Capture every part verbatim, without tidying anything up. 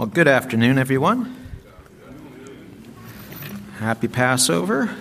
Well, good afternoon, everyone. Happy Passover.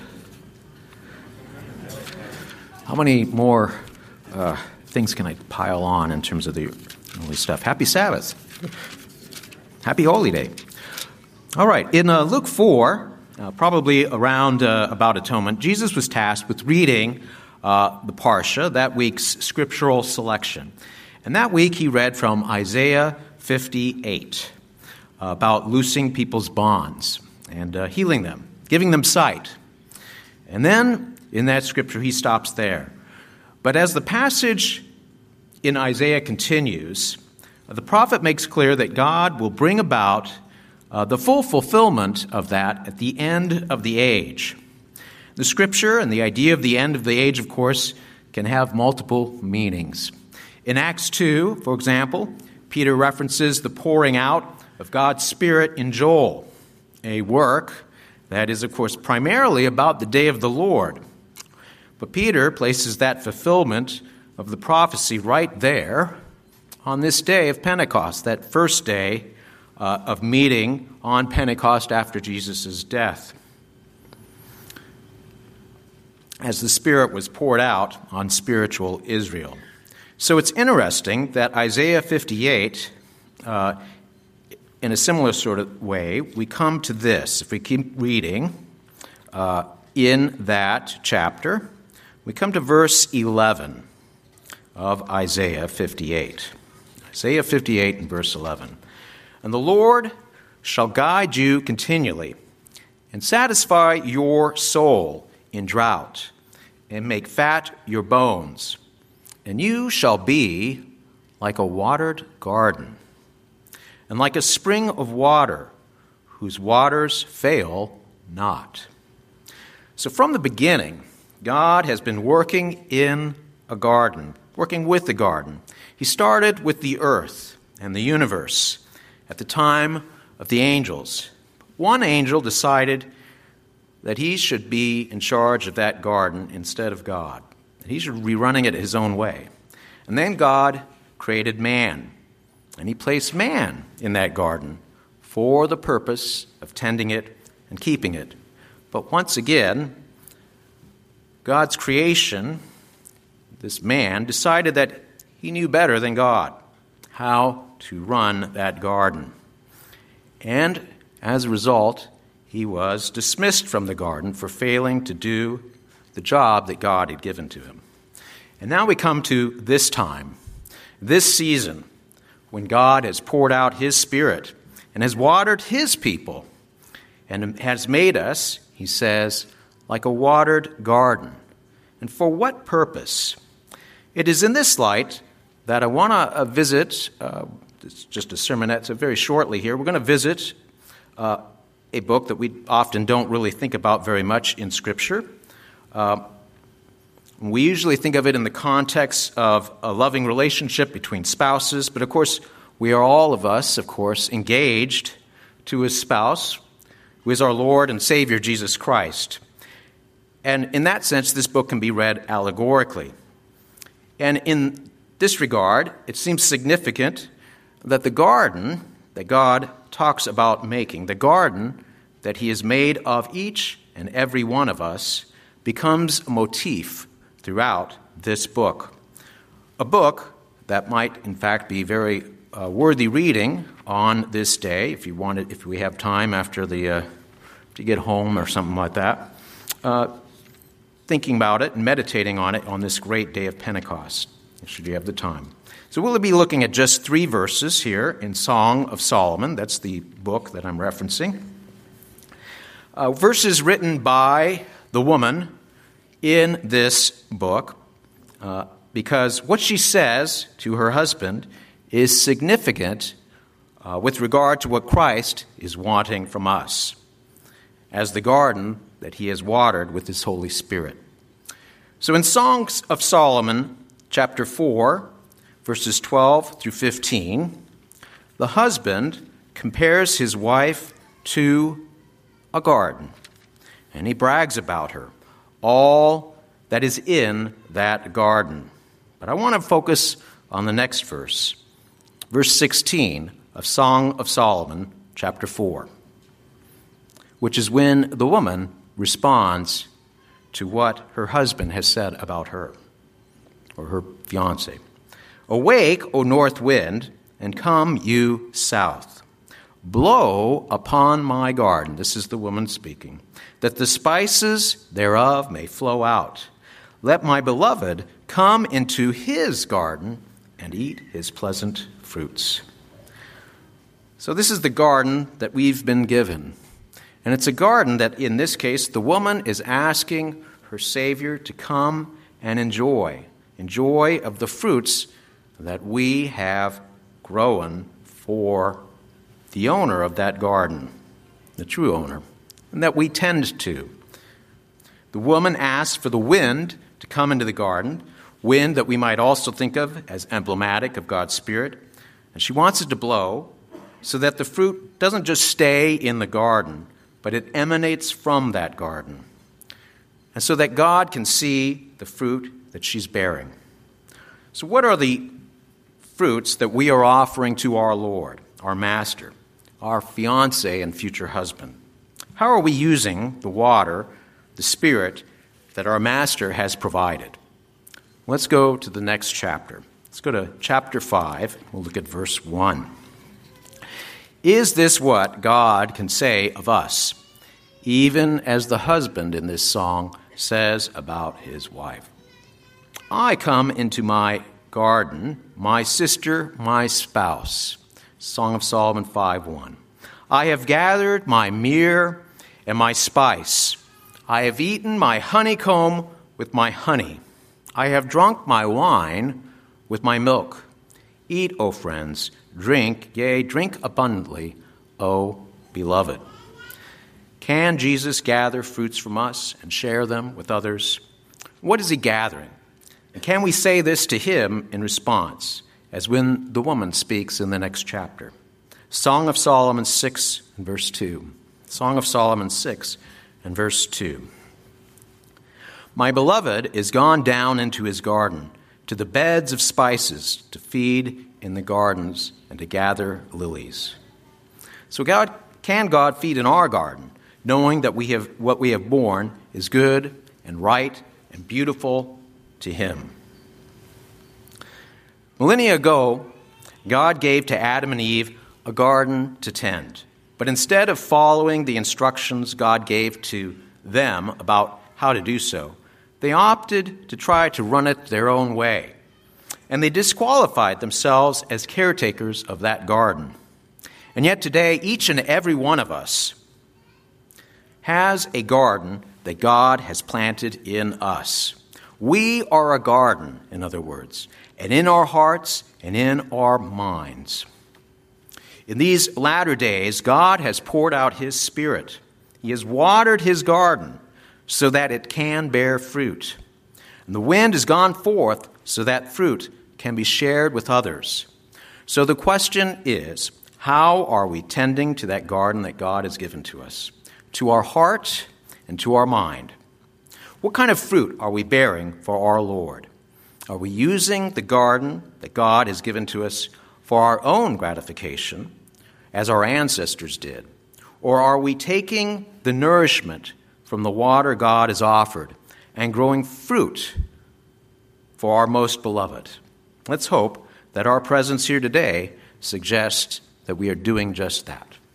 How many more uh, things can I pile on in terms of the holy stuff? Happy Sabbath. Happy Holy Day. All right, in uh, Luke four, uh, probably around uh, about atonement, Jesus was tasked with reading uh, the Parsha, that week's scriptural selection. And that week he read from Isaiah fifty-eight, uh, about loosing people's bonds and uh, healing them, giving them sight. And then in that scripture he stops there. But as the passage in Isaiah continues, the prophet makes clear that God will bring about uh, the full fulfillment of that at the end of the age. The scripture and the idea of the end of the age, of course, can have multiple meanings. In Acts two, for example, Peter references the pouring out of God's Spirit in Joel, a work that is, of course, primarily about the day of the Lord. But Peter places that fulfillment of the prophecy right there on this day of Pentecost, that first day uh, of meeting on Pentecost after Jesus' death, as the Spirit was poured out on spiritual Israel. So it's interesting that Isaiah fifty-eight, uh, in a similar sort of way, we come to this. If we keep reading uh, in that chapter, we come to verse eleven of Isaiah fifty-eight. Isaiah fifty-eight and verse eleven. And the Lord shall guide you continually and satisfy your soul in drought and make fat your bones. And you shall be like a watered garden and like a spring of water whose waters fail not. So from the beginning, God has been working in a garden, working with the garden. He started with the earth and the universe at the time of the angels. One angel decided that he should be in charge of that garden instead of God. He should be running it his own way. And then God created man, and he placed man in that garden for the purpose of tending it and keeping it. But once again, God's creation, this man, decided that he knew better than God how to run that garden. And as a result, he was dismissed from the garden for failing to do the job that God had given to him. And now we come to this time, this season, when God has poured out his Spirit and has watered his people and has made us, he says, like a watered garden. And for what purpose? It is in this light that I want to visit, uh, it's just a sermonette, so very shortly here, we're going to visit uh, a book that we often don't really think about very much in Scripture. Uh, we usually think of it in the context of a loving relationship between spouses, but of course, we are all of us, of course, engaged to a spouse who is our Lord and Savior, Jesus Christ. And in that sense, this book can be read allegorically. And in this regard, it seems significant that the garden that God talks about making, the garden that he has made of each and every one of us, becomes a motif throughout this book. A book that might, in fact, be very uh, worthy reading on this day, if you want it, if we have time after the uh, to get home or something like that. Uh, thinking about it and meditating on it on this great day of Pentecost, should you have the time. So we'll be looking at just three verses here in Song of Solomon. That's the book that I'm referencing. Uh, verses written by the woman in this book, uh, because what she says to her husband is significant uh, with regard to what Christ is wanting from us as the garden that he has watered with his Holy Spirit. So in Songs of Solomon, chapter four, verses twelve through fifteen, the husband compares his wife to a garden, and he brags about her, all that is in that garden. But I want to focus on the next verse, verse sixteen of Song of Solomon, chapter four, which is when the woman responds to what her husband has said about her, or her fiancé. Awake, O north wind, and come, you south. Blow upon my garden, this is the woman speaking, that the spices thereof may flow out. Let my beloved come into his garden and eat his pleasant fruits. So this is the garden that we've been given. And it's a garden that, in this case, the woman is asking her Savior to come and enjoy. Enjoy of the fruits that we have grown for the owner of that garden, the true owner, and that we tend to. The woman asks for the wind to come into the garden, wind that we might also think of as emblematic of God's Spirit. And she wants it to blow so that the fruit doesn't just stay in the garden, but it emanates from that garden. And so that God can see the fruit that she's bearing. So what are the fruits that we are offering to our Lord, our Master, our fiancé and future husband? How are we using the water, the Spirit, that our Master has provided? Let's go to the next chapter. Let's go to chapter five. We'll look at verse one. Is this what God can say of us, even as the husband in this song says about his wife? I come into my garden, my sister, my spouse. Song of Solomon five one. I have gathered my myrrh and my spice. I have eaten my honeycomb with my honey. I have drunk my wine with my milk. Eat, O friends, drink, yea, drink abundantly, O beloved. Can Jesus gather fruits from us and share them with others? What is he gathering? And can we say this to him in response, as when the woman speaks in the next chapter? Song of Solomon six and verse two. Song of Solomon six and verse two. My beloved is gone down into his garden, to the beds of spices, to feed in the gardens and to gather lilies. So God, can God feed in our garden, knowing that we have what we have borne is good and right and beautiful to him? Millennia ago, God gave to Adam and Eve a garden to tend. But instead of following the instructions God gave to them about how to do so, they opted to try to run it their own way. And they disqualified themselves as caretakers of that garden. And yet today, each and every one of us has a garden that God has planted in us. We are a garden, in other words, and in our hearts and in our minds. In these latter days, God has poured out his Spirit. He has watered his garden so that it can bear fruit. And the wind has gone forth so that fruit can be shared with others. So the question is, how are we tending to that garden that God has given to us, to our heart and to our mind? What kind of fruit are we bearing for our Lord? Are we using the garden that God has given to us for our own gratification, as our ancestors did? Or are we taking the nourishment from the water God has offered and growing fruit for our most beloved? Let's hope that our presence here today suggests that we are doing just that.